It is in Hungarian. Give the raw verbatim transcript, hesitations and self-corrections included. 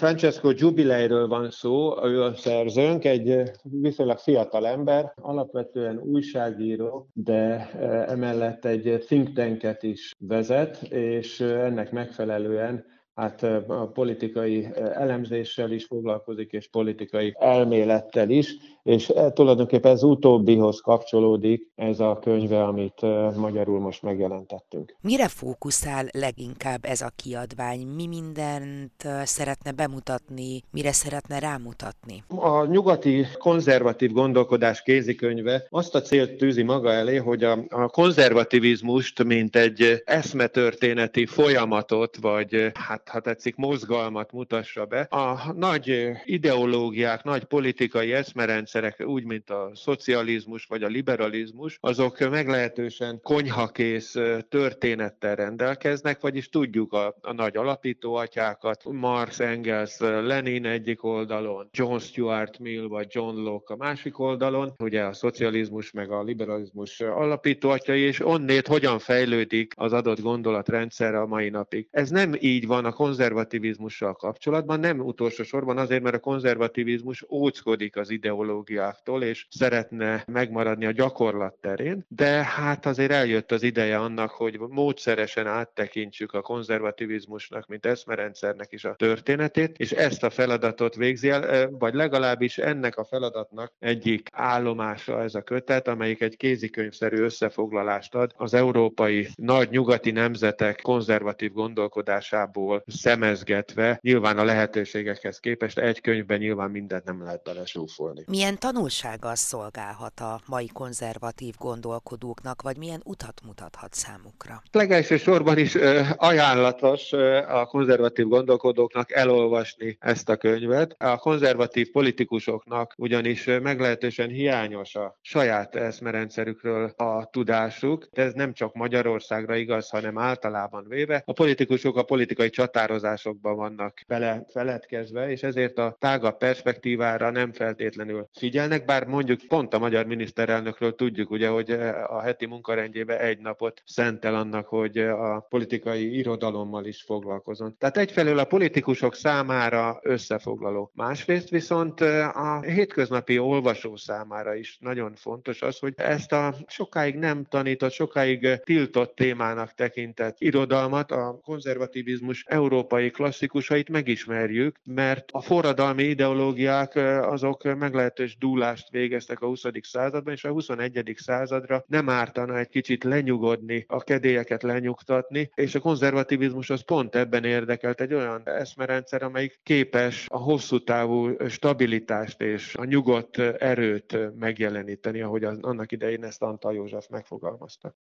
Francesco Giubileiről van szó, ő a szerzőnk, egy viszonylag fiatal ember, alapvetően újságíró, de emellett egy think tanket is vezet, és ennek megfelelően hát a politikai elemzéssel is foglalkozik, és politikai elmélettel is, és tulajdonképpen ez utóbbihoz kapcsolódik ez a könyve, amit magyarul most megjelentettünk. Mire fókuszál leginkább ez a kiadvány? Mi mindent szeretne bemutatni, mire szeretne rámutatni? A nyugati konzervatív gondolkodás kézikönyve azt a célt tűzi maga elé, hogy a, a konzervativizmust, mint egy eszmetörténeti folyamatot, vagy hát ha tetszik, mozgalmat mutassa be. A nagy ideológiák, nagy politikai eszmerendszerek, úgy, mint a szocializmus vagy a liberalizmus, azok meglehetősen konyhakész történettel rendelkeznek, vagyis tudjuk a, a nagy alapítóatyákat, Marx, Engels, Lenin egyik oldalon, John Stuart Mill vagy John Locke a másik oldalon, ugye a szocializmus meg a liberalizmus alapítóatyai, és onnét hogyan fejlődik az adott gondolatrendszer a mai napig. Ez nem így van a konzervativizmussal kapcsolatban, nem utolsó sorban azért, mert a konzervativizmus óckodik az ideológiáktól, és szeretne megmaradni a gyakorlat terén, de hát azért eljött az ideje annak, hogy módszeresen áttekintsük a konzervativizmusnak, mint eszmerendszernek is a történetét, és ezt a feladatot végzi el, vagy legalábbis ennek a feladatnak egyik állomása ez a kötet, amelyik egy kézikönyvszerű összefoglalást ad az európai nagy nyugati nemzetek konzervatív gondolkodásából szemezgetve, nyilván a lehetőségekhez képest egy könyvben nyilván mindent nem lehet belesúfolni. Milyen tanulsággal szolgálhat a mai konzervatív gondolkodóknak, vagy milyen utat mutathat számukra? Legelső sorban is ajánlatos a konzervatív gondolkodóknak elolvasni ezt a könyvet. A konzervatív politikusoknak ugyanis meglehetősen hiányos a saját eszmerendszerükről a tudásuk. Ez nem csak Magyarországra igaz, hanem általában véve. A politikusok a politikai csatározásokban vannak belefeledkezve, és ezért a tágabb perspektívára nem feltétlenül figyelnek, bár mondjuk pont a magyar miniszterelnökről tudjuk, ugye, hogy a heti munkarendjében egy napot szentel annak, hogy a politikai irodalommal is foglalkozon. Tehát egyfelől a politikusok számára összefoglaló. Másrészt viszont a hétköznapi olvasó számára is nagyon fontos az, hogy ezt a sokáig nem tanított, sokáig tiltott témának tekintett irodalmat, a konzervativizmus európai klasszikusait megismerjük, mert a forradalmi ideológiák azok meglehetős dúlást végeztek a huszadik században, és a huszonegyedik századra nem ártana egy kicsit lenyugodni, a kedélyeket lenyugtatni, és a konzervativizmus az pont ebben érdekelt, egy olyan eszmerendszer, amelyik képes a hosszú távú stabilitást és a nyugodt erőt megjeleníteni, ahogy annak idején ezt Antal József megfogalmazta.